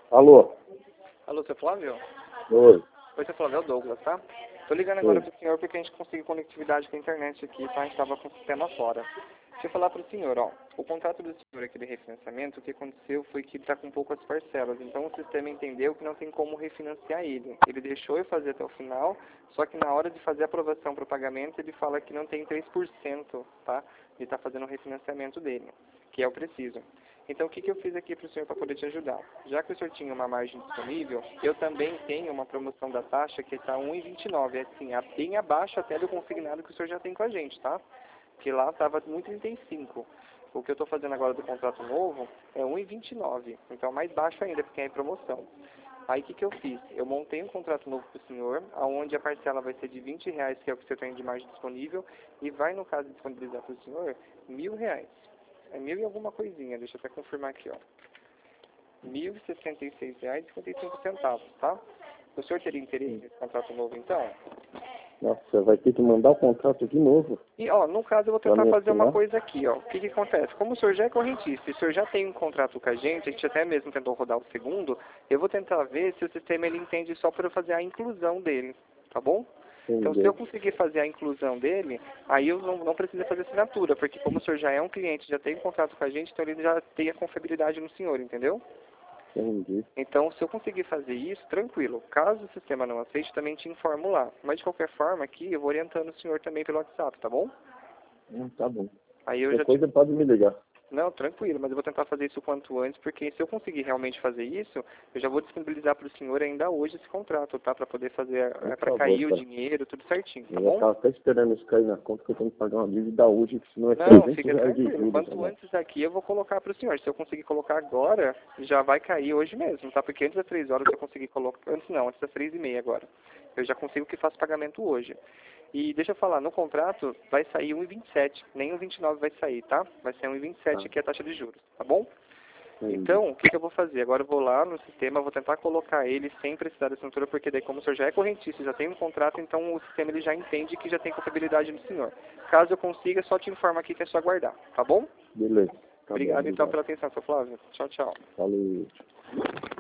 Alô? Alô, seu Flávio? Oi. Oi, seu Flávio, é o Douglas, tá? Tô ligando agora pro senhor porque a gente conseguiu conectividade com a internet aqui, tá? A gente tava com o sistema fora. Deixa eu falar pro senhor, ó. O contrato do senhor aqui de refinanciamento, o que aconteceu foi que ele tá com poucas parcelas. Então o sistema entendeu que não tem como refinanciar ele. Ele deixou eu fazer até o final, só que na hora de fazer a aprovação para o pagamento, ele fala que não tem 3%, tá? De tá fazendo o refinanciamento dele, que é o preciso. Então, o que eu fiz aqui para o senhor para poder te ajudar? Já que o senhor tinha uma margem disponível, eu também tenho uma promoção da taxa que está 1,29. É assim, bem abaixo até do consignado que o senhor já tem com a gente, tá? Que lá estava 1,35. O que eu estou fazendo agora do contrato novo é 1,29. Então, é mais baixo ainda, porque é em promoção. Aí, o que eu fiz? Eu montei um contrato novo para o senhor, onde a parcela vai ser de R$ 20, que é o que o senhor tem de margem disponível, e vai, no caso, disponibilizar para o senhor R$ 1.000. É 1.000 e alguma coisinha, deixa eu até confirmar aqui, ó. R$ 1.066,55, tá? O senhor teria interesse nesse contrato novo, então? Nossa, vai ter que mandar o contrato de novo. E, ó, no caso eu vou Pra tentar me fazer uma assinar? coisa aqui, ó. O que acontece? Como o senhor já é correntista e o senhor já tem um contrato com a gente até mesmo tentou rodar o segundo, eu vou tentar ver se o sistema ele entende só para eu fazer a inclusão dele, tá bom? Então, se eu Entendeu? conseguir fazer a inclusão dele, aí eu não preciso fazer assinatura, porque como o senhor já é um cliente, já tem um contrato com a gente, então ele já tem a confiabilidade no senhor, entendeu? Entendi. Então, se eu conseguir fazer isso, tranquilo. Caso o sistema não aceite, também te informo lá. Mas, de qualquer forma, aqui eu vou orientando o senhor também pelo WhatsApp, tá bom? Tá bom. Aí eu Qualquer já te... coisa pode me ligar. Não, tranquilo, mas eu vou tentar fazer isso o quanto antes, porque se eu conseguir realmente fazer isso, eu já vou disponibilizar para o senhor ainda hoje esse contrato, tá? Para poder fazer, Por para favor, cair o cara. dinheiro, tudo certinho, tá Eu já bom? tava até esperando isso cair na conta que eu tenho que pagar uma dívida hoje, que senão é Não, 300 fica reais de tranquilo. juros Quanto agora. antes aqui eu vou colocar para o senhor. Se eu conseguir colocar agora, já vai cair hoje mesmo, tá? Porque antes das 3 horas eu consegui colocar... Antes não, antes das 3h30 agora. Eu já consigo que faça pagamento hoje. E deixa eu falar, no contrato vai sair 1,27. Nem 1,29 vai sair, tá? Vai ser 1,27 Tá. aqui a taxa de juros, tá bom? Entendi. Então, o que eu vou fazer? Agora eu vou lá no sistema, vou tentar colocar ele sem precisar da assinatura, porque daí como o senhor já é correntista, já tem um contrato, então o sistema ele já entende que já tem confiabilidade no senhor. Caso eu consiga, só te informo aqui que é só aguardar, tá bom? Beleza. Tá bom, Obrigado então obrigado. pela atenção, seu Flávio. Tchau, tchau. Falou.